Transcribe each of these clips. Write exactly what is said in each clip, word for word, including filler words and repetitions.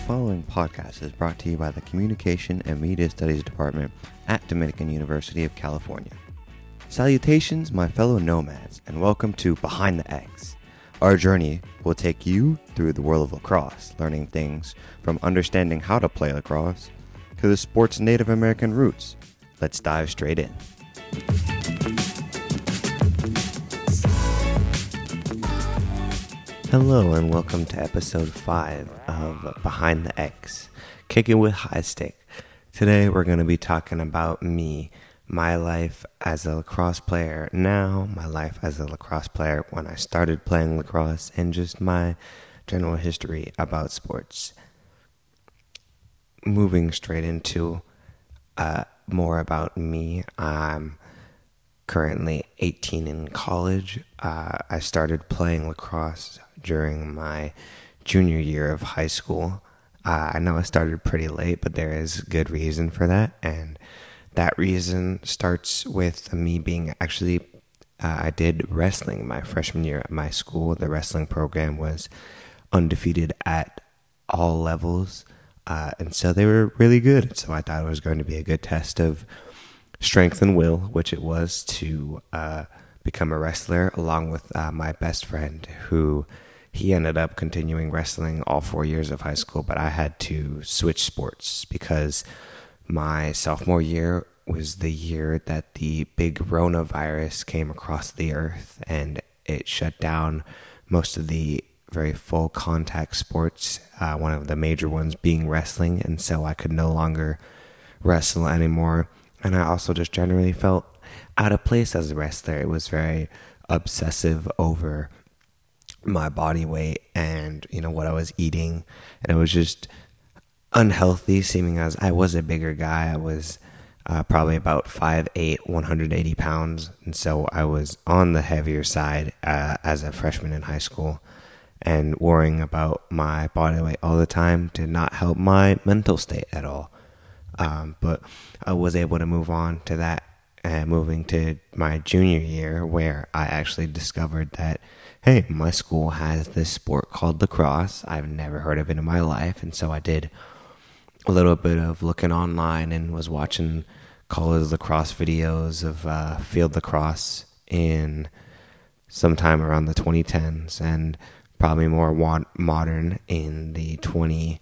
following podcast is brought to you by the Communication and Media Studies Department at Dominican University of California. Salutations, my fellow nomads, and welcome to Behind the X. Our journey will take you through the world of lacrosse, learning things from understanding how to play lacrosse to the sport's Native American roots. Let's dive straight in. Hello and welcome to episode five of Behind the X, Kicking with High Stick. Today we're going to be talking about me, my life as a lacrosse player now, my life as a lacrosse player when I started playing lacrosse, and just my general history about sports. Moving straight into uh, more about me, I'm currently eighteen in college. Uh, I started playing lacrosse during my junior year of high school. Uh, I know I started pretty late, but there is good reason for that, and that reason starts with me being actually, uh, I did wrestling my freshman year at my school. The wrestling program was undefeated at all levels, uh, and so they were really good. So I thought it was going to be a good test of strength and will, which it was, to uh, become a wrestler, along with uh, my best friend, who he ended up continuing wrestling all four years of high school, but I had to switch sports because my sophomore year was the year that the big coronavirus came across the earth, and it shut down most of the very full contact sports, uh, one of the major ones being wrestling, and so I could no longer wrestle anymore. And I also just generally felt out of place as a wrestler. It was very obsessive over my body weight and, you know, what I was eating. And it was just unhealthy, seeming as I was a bigger guy. I was uh, probably about five eight, one hundred eighty pounds. And so I was on the heavier side uh, as a freshman in high school. And worrying about my body weight all the time did not help my mental state at all. Um, but I was able to move on to that, and moving to my junior year, where I actually discovered that, hey, my school has this sport called lacrosse. I've never heard of it in my life, and so I did a little bit of looking online and was watching college lacrosse videos of uh, field lacrosse in sometime around the twenty tens, and probably more wa- modern in the twenty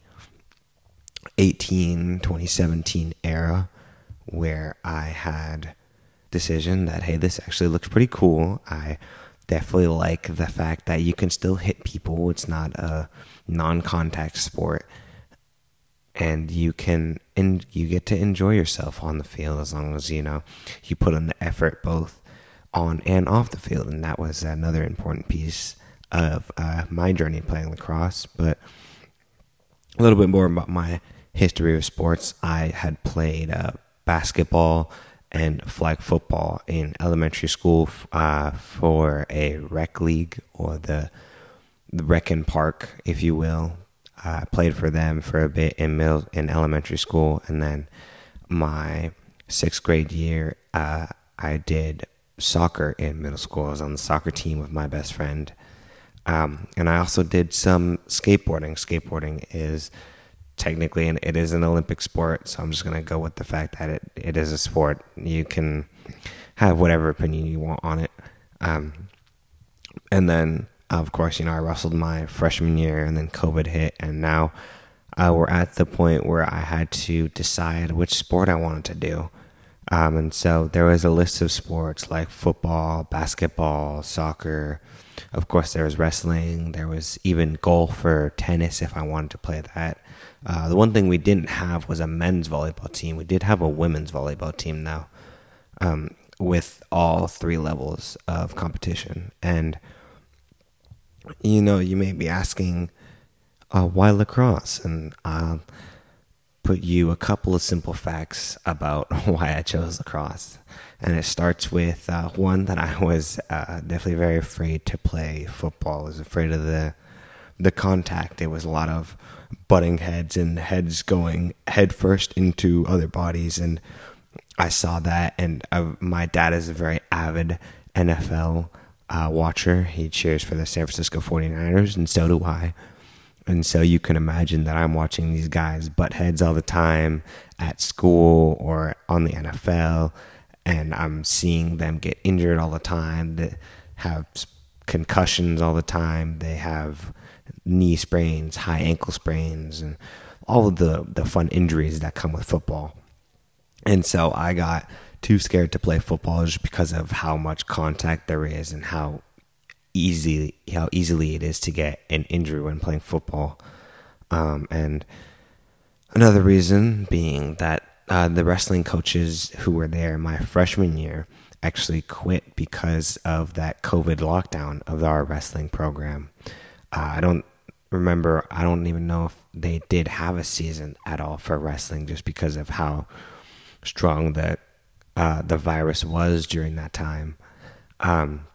eighteen, twenty seventeen era, where I had decision that, hey, this actually looks pretty cool. I definitely like the fact that you can still hit people. It's not a non-contact sport, and you can and you get to enjoy yourself on the field as long as, you know, you put in the effort both on and off the field. And that was another important piece of uh, my journey playing lacrosse. But a little bit more about my history of sports. I had played uh, basketball and flag football in elementary school uh, for a rec league, or the, the rec and park, if you will. Uh, I played for them for a bit in middle in elementary school, and then my sixth grade year, uh, I did soccer in middle school. I was on the soccer team with my best friend, um, and I also did some skateboarding. Skateboarding is technically, and it is an Olympic sport, so I'm just going to go with the fact that it, it is a sport. You can have whatever opinion you want on it. Um, and then, of course, you know, I wrestled my freshman year, and then COVID hit, and now uh, we're at the point where I had to decide which sport I wanted to do. Um, and so there was a list of sports like football, basketball, soccer. Of course, there was wrestling. There was even golf or tennis if I wanted to play that. Uh, the one thing we didn't have was a men's volleyball team. We did have a women's volleyball team, though, um, with all three levels of competition. And, you know, you may be asking, uh, why lacrosse? And I'll put you a couple of simple facts about why I chose lacrosse. And it starts with, uh, one, that I was uh, definitely very afraid to play football. I was afraid of the the contact. It was a lot of butting heads and heads going head first into other bodies, and I saw that. And uh, my dad is a very avid N F L uh, watcher. He cheers for the San Francisco forty-niners, and so do I. And so you can imagine that I'm watching these guys butt heads all the time at school or on the N F L, and I'm seeing them get injured all the time. They have concussions all the time. They have knee sprains, high ankle sprains, and all of the, the fun injuries that come with football. And so I got too scared to play football just because of how much contact there is and how easy how easily it is to get an injury when playing football. Um, and another reason being that uh, the wrestling coaches who were there my freshman year actually quit because of that COVID lockdown of our wrestling program. Uh, I don't remember, I don't even know if they did have a season at all for wrestling just because of how strong the, uh, the virus was during that time. Um,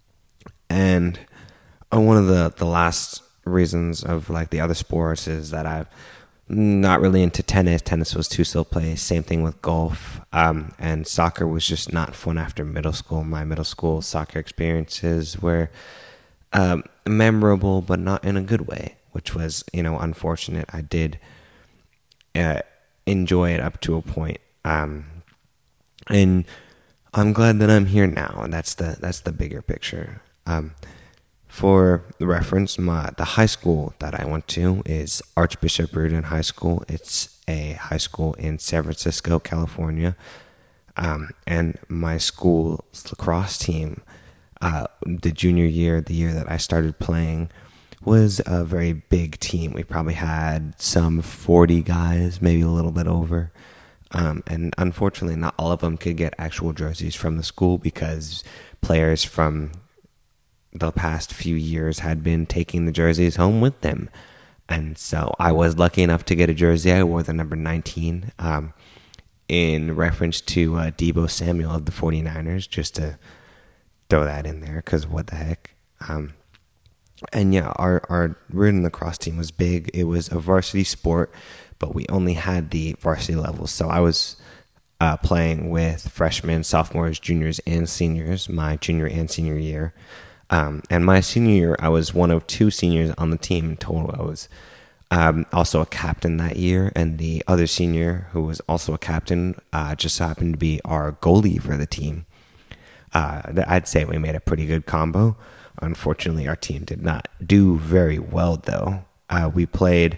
And one of the, the last reasons of like the other sports is that I'm not really into tennis. Tennis was too slow paced. Same thing with golf. Um, and soccer was just not fun after middle school. My middle school soccer experiences were um, memorable, but not in a good way, which was, you know, unfortunate. I did uh, enjoy it up to a point. Um, and I'm glad that I'm here now. And that's the, that's the bigger picture. Um, for the reference, my the high school that I went to is Archbishop Riordan High School. It's a high school in San Francisco, California. Um, and my school's lacrosse team, uh, the junior year, the year that I started playing, was a very big team. We probably had some forty guys, maybe a little bit over. Um, and unfortunately, not all of them could get actual jerseys from the school because players from the past few years had been taking the jerseys home with them. And so I was lucky enough to get a jersey. I wore the number nineteen um, in reference to uh, Deebo Samuel of the forty-niners, just to throw that in there because what the heck. Um, and yeah, our, our Riordan lacrosse team was big. It was a varsity sport, but we only had the varsity levels. So I was uh, playing with freshmen, sophomores, juniors, and seniors my junior and senior year. Um, and my senior year, I was one of two seniors on the team in total. I was um, also a captain that year, and the other senior, who was also a captain, uh, just so happened to be our goalie for the team. Uh, I'd say we made a pretty good combo. Unfortunately, our team did not do very well, though. Uh, we played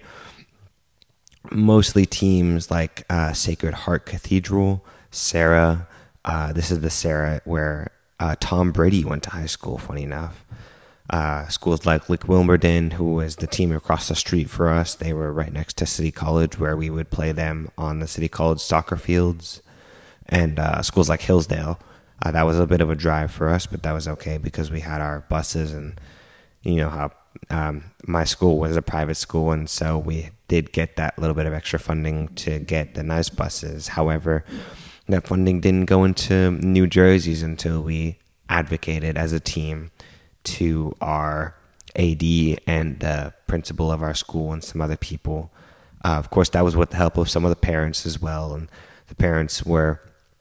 mostly teams like uh, Sacred Heart Cathedral, Sarah. Uh, this is the Sarah where Uh, Tom Brady went to high school, funny enough. Uh, schools like Lick Wilmerton, who was the team across the street for us, they were right next to City College, where we would play them on the City College soccer fields. And uh, schools like Hillsdale, uh, that was a bit of a drive for us, but that was okay because we had our buses, and you know how um, my school was a private school, and so we did get that little bit of extra funding to get the nice buses. However, that funding didn't go into new jerseys until we advocated as a team to our A D and the principal of our school and some other people. Uh, of course, that was with the help of some of the parents as well. And the parents were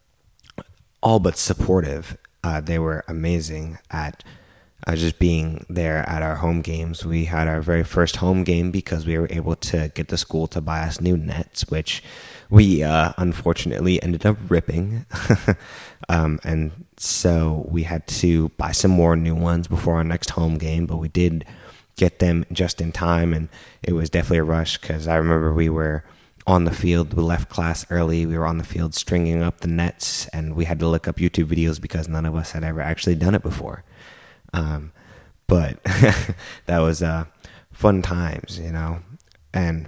all but supportive. Uh, they were amazing at uh, just being there at our home games. We had our very first home game because we were able to get the school to buy us new nets, which we uh, unfortunately ended up ripping. um, and so we had to buy some more new ones before our next home game, but we did get them just in time, and it was definitely a rush because I remember we were on the field. We left class early. We were on the field stringing up the nets, and we had to look up YouTube videos because none of us had ever actually done it before. Um, but that was uh, fun times, you know, and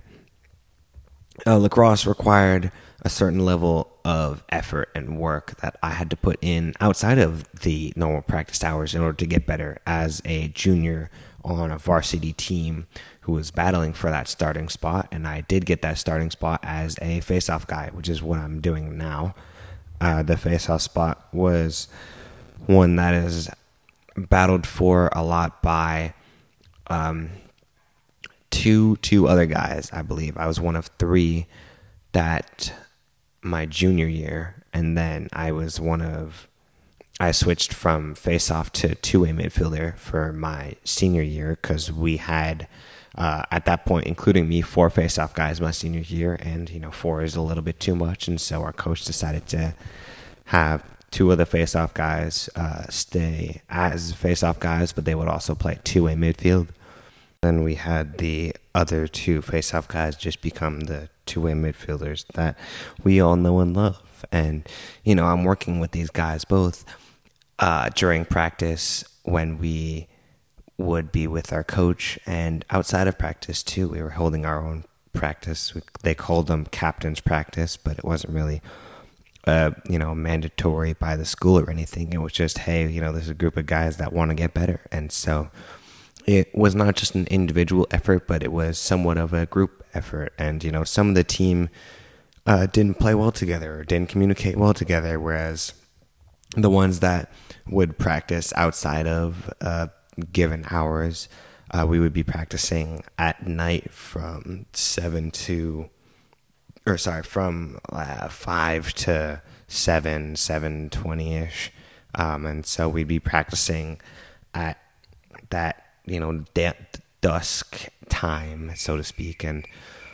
Uh, lacrosse required a certain level of effort and work that I had to put in outside of the normal practice hours in order to get better as a junior on a varsity team who was battling for that starting spot. And I did get that starting spot as a face-off guy, which is what I'm doing now. Uh, the face-off spot was one that is battled for a lot by um, two two other guys, I believe. I was one of three that my junior year, and then I was one of I switched from face-off to two-way midfielder for my senior year because we had uh, at that point, including me, four face-off guys my senior year, and you know, four is a little bit too much, and so our coach decided to have two of the face-off guys uh, stay as face-off guys, but they would also play two-way midfield. Then we had the other two face-off guys just become the two-way midfielders that we all know and love. And, you know, I'm working with these guys both uh, during practice when we would be with our coach, and outside of practice too. We were holding our own practice. We, they called them captain's practice, but it wasn't really Uh, you know, mandatory by the school or anything. It was just, hey, you know, there's a group of guys that want to get better. And so it was not just an individual effort, but it was somewhat of a group effort. And, you know, some of the team uh, didn't play well together or didn't communicate well together, whereas the ones that would practice outside of uh, given hours, uh, we would be practicing at night from seven to or sorry, from uh, five to seven, seven twenty-ish. Um, and so we'd be practicing at that, you know, da- dusk time, so to speak. And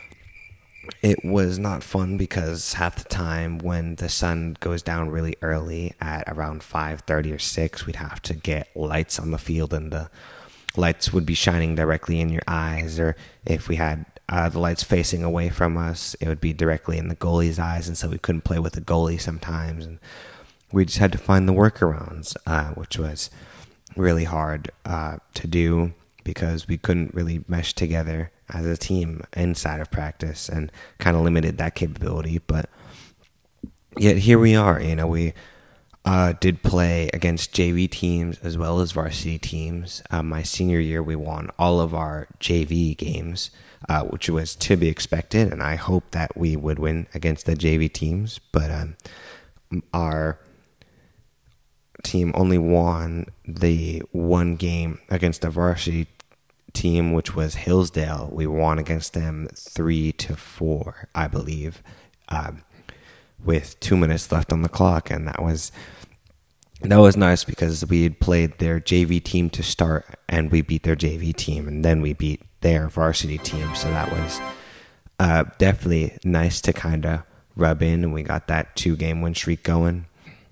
it was not fun because half the time when the sun goes down really early at around five thirty or six, we'd have to get lights on the field, and the lights would be shining directly in your eyes. Or if we had Uh, the lights facing away from us, it would be directly in the goalie's eyes, and so we couldn't play with the goalie sometimes. And we just had to find the workarounds, uh, which was really hard uh, to do because we couldn't really mesh together as a team inside of practice, and kind of limited that capability. But yet here we are. You know, we uh, did play against J V teams as well as varsity teams. Uh, my senior year, we won all of our J V games, Uh, which was to be expected, and I hope that we would win against the J V teams. But um, our team only won the one game against the varsity team, which was Hillsdale. We won against them three to four, I believe, um, with two minutes left on the clock, and that was that was nice because we had played their J V team to start, and we beat their J V team, and then we beat their varsity team. So that was uh, definitely nice to kind of rub in, and we got that two-game win streak going.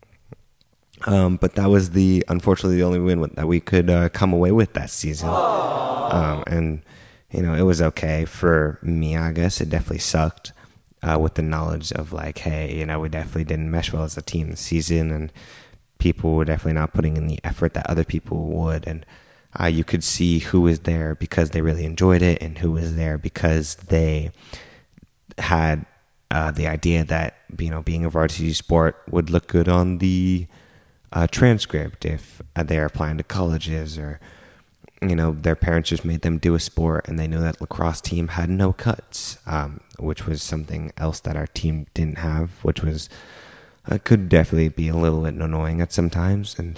Um, but that was the unfortunately the only win that we could uh, come away with that season. Um, and you know, it was okay for me, I guess. It definitely sucked uh, with the knowledge of like, hey, you know, we definitely didn't mesh well as a team this season, and people were definitely not putting in the effort that other people would. And Uh, you could see who was there because they really enjoyed it, and who was there because they had uh, the idea that, you know, being a varsity sport would look good on the uh, transcript if uh, they're applying to colleges, or, you know, their parents just made them do a sport, and they knew that lacrosse team had no cuts, um, which was something else that our team didn't have, which was uh, could definitely be a little bit annoying at sometimes. And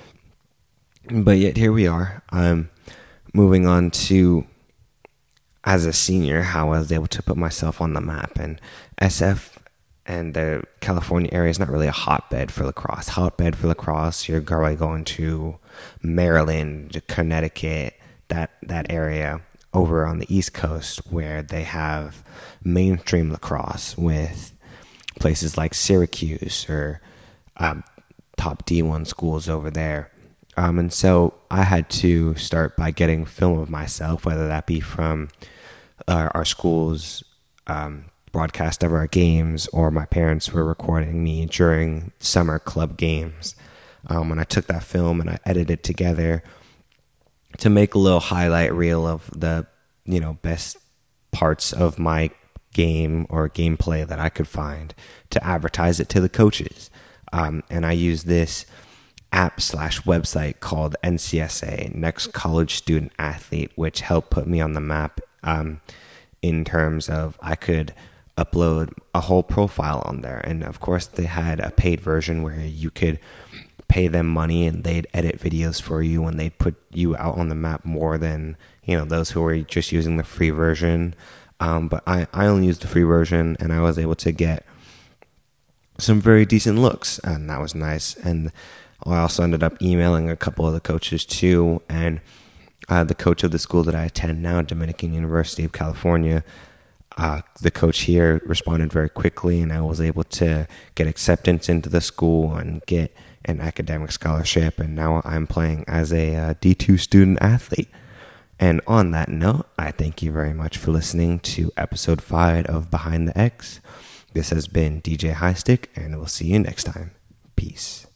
But yet here we are. Um, moving on to, as a senior, how I was able to put myself on the map. And S F and the California area is not really a hotbed for lacrosse. Hotbed for lacrosse, you're probably going to Maryland, Connecticut, that that area over on the East Coast, where they have mainstream lacrosse with places like Syracuse or um, top D one schools over there. Um, and so I had to start by getting film of myself, whether that be from uh, our school's um, broadcast of our games, or my parents were recording me during summer club games. Um, and I took that film and I edited it together to make a little highlight reel of the, you know, best parts of my game or gameplay that I could find to advertise it to the coaches. Um, and I used this app slash website called N C S A, Next College Student Athlete, which helped put me on the map um, in terms of I could upload a whole profile on there. And of course they had a paid version where you could pay them money and they'd edit videos for you, and they'd put you out on the map more than, you know, those who were just using the free version. Um, but I, I only used the free version, and I was able to get some very decent looks, and that was nice. And I also ended up emailing a couple of the coaches too, and uh, the coach of the school that I attend now, Dominican University of California, uh, the coach here responded very quickly, and I was able to get acceptance into the school and get an academic scholarship, and now I'm playing as a uh, D two student athlete. And on that note, I thank you very much for listening to episode five of Behind the X. This has been D J Highstick, and we'll see you next time. Peace.